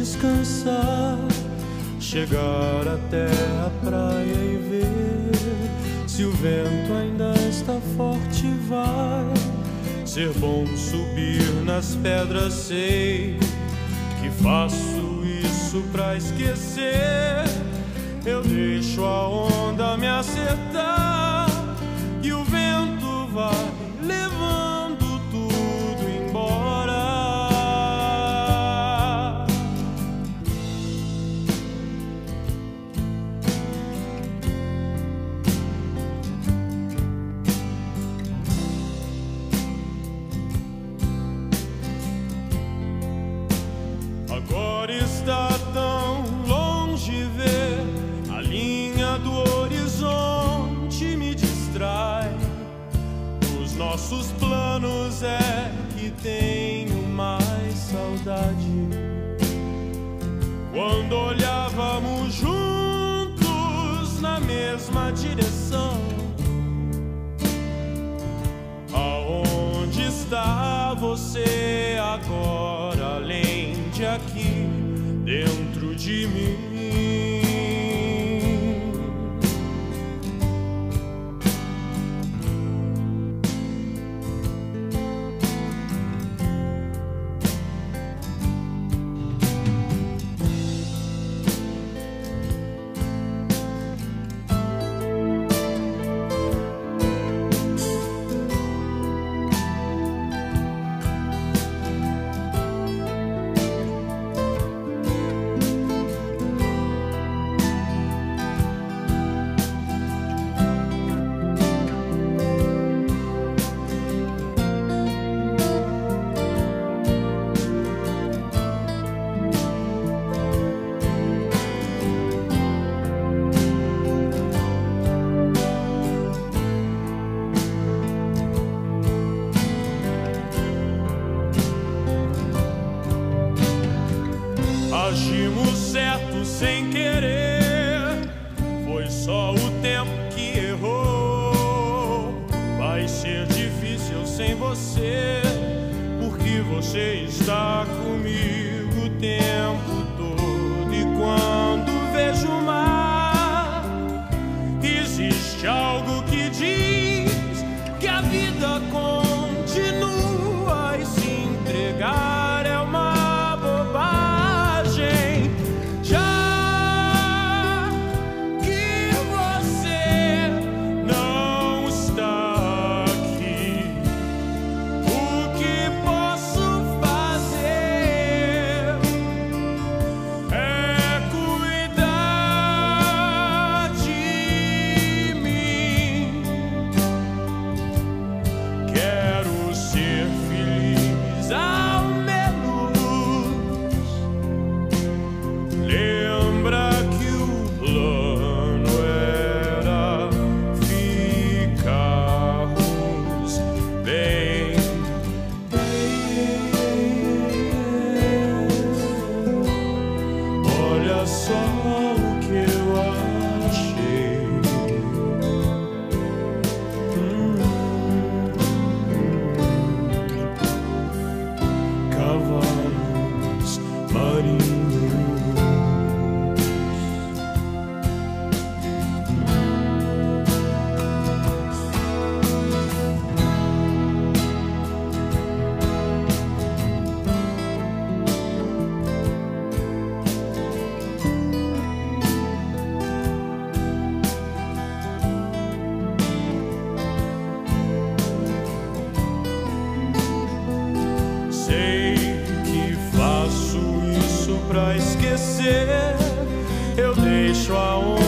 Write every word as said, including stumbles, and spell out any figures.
descansar, chegar até a praia e ver se o vento ainda está forte. Vai ser bom subir nas pedras, sei que faço isso pra esquecer. Eu deixo a onda me acertar e o vento vai levando tudo embora. Agora está tão longe ver a linha do horizonte, me distrai. Os nossos planos é que tenho mais saudade. Quando olhávamos juntos na mesma direção, aonde está você agora, além de aqui dentro de mim? Agimos certo sem querer, foi só o tempo que errou. Vai ser difícil sem você, porque você está comigo o tempo todo. E quando vejo o mar, existe algo que diz que a vida continua, e se entregar é uma só o que eu achei. Hum. Cavalos marinhos. Pra esquecer, eu deixo a onda